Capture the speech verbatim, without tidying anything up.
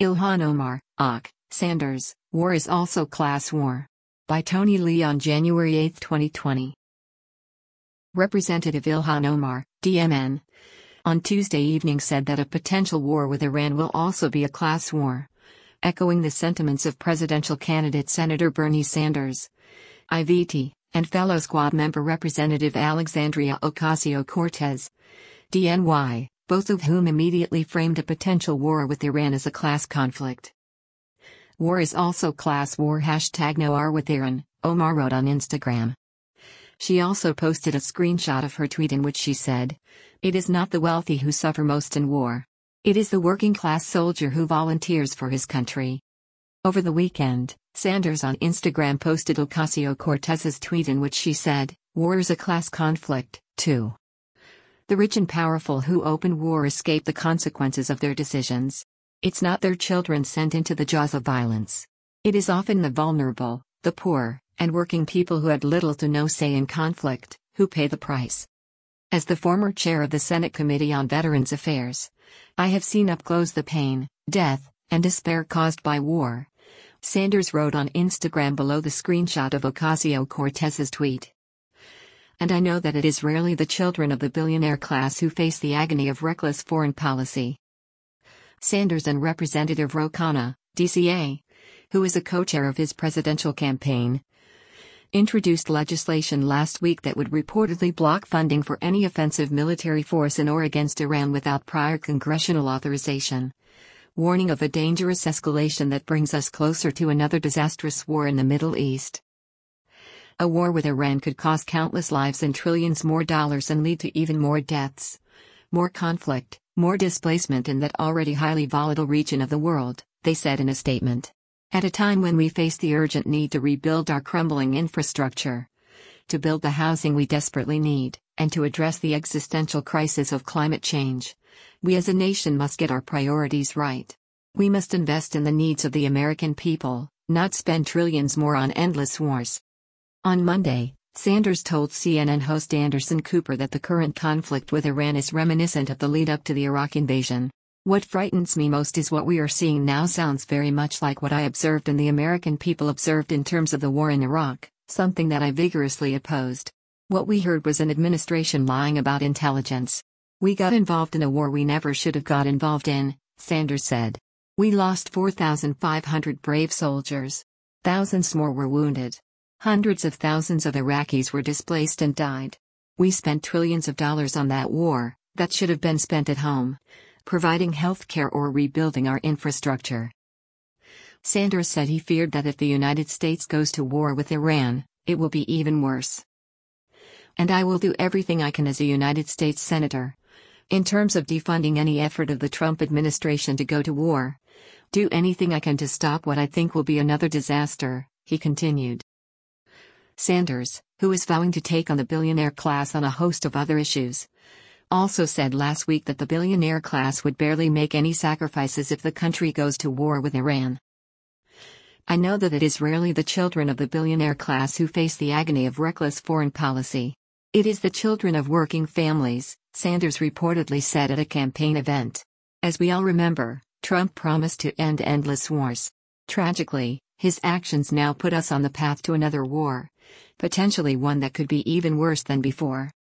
Ilhan Omar, Och, Sanders, War is Also Class War. By Tony Lee on January eighth twenty twenty. Representative Ilhan Omar, D M N, on Tuesday evening said that a potential war with Iran will also be a class war, echoing the sentiments of presidential candidate Senator Bernie Sanders, I V T, and fellow squad member Representative Alexandria Ocasio-Cortez, D N Y, both of whom immediately framed a potential war with Iran as a class conflict. War is also class war hashtag no war with Iran, Omar wrote on Instagram. She also posted a screenshot of her tweet in which she said, "It is not the wealthy who suffer most in war. It is the working class soldier who volunteers for his country." Over the weekend, Sanders on Instagram posted Ocasio-Cortez's tweet in which she said, "War is a class conflict, too. The rich and powerful who open war escape the consequences of their decisions. It's not their children sent into the jaws of violence. It is often the vulnerable, the poor, and working people who had little to no say in conflict, who pay the price." As the former chair of the Senate Committee on Veterans Affairs, I have seen up close the pain, death, and despair caused by war, Sanders wrote on Instagram below the screenshot of Ocasio-Cortez's tweet. "And I know that it is rarely the children of the billionaire class who face the agony of reckless foreign policy." Sanders and Representative Ro Khanna, D C A, who is a co-chair of his presidential campaign, introduced legislation last week that would reportedly block funding for any offensive military force in or against Iran without prior congressional authorization, warning of a dangerous escalation that brings us closer to another disastrous war in the Middle East. A war with Iran could cost countless lives and trillions more dollars and lead to even more deaths, more conflict, more displacement in that already highly volatile region of the world, they said in a statement. At a time when we face the urgent need to rebuild our crumbling infrastructure, to build the housing we desperately need, and to address the existential crisis of climate change, we as a nation must get our priorities right. We must invest in the needs of the American people, not spend trillions more on endless wars." On Monday, Sanders told C N N host Anderson Cooper that the current conflict with Iran is reminiscent of the lead-up to the Iraq invasion. "What frightens me most is what we are seeing now sounds very much like what I observed and the American people observed in terms of the war in Iraq, something that I vigorously opposed. What we heard was an administration lying about intelligence. We got involved in a war we never should have got involved in," Sanders said. "We lost four thousand five hundred brave soldiers. Thousands more were wounded. Hundreds of thousands of Iraqis were displaced and died. We spent trillions of dollars on that war, that should have been spent at home, providing health care or rebuilding our infrastructure." Sanders said he feared that if the United States goes to war with Iran, it will be even worse. "And I will do everything I can as a United States Senator, in terms of defunding any effort of the Trump administration to go to war, do anything I can to stop what I think will be another disaster," he continued. Sanders, who is vowing to take on the billionaire class on a host of other issues, also said last week that the billionaire class would barely make any sacrifices if the country goes to war with Iran. "I know that it is rarely the children of the billionaire class who face the agony of reckless foreign policy. It is the children of working families," Sanders reportedly said at a campaign event. As we all remember, Trump promised to end endless wars. Tragically, his actions now put us on the path to another war, potentially one that could be even worse than before.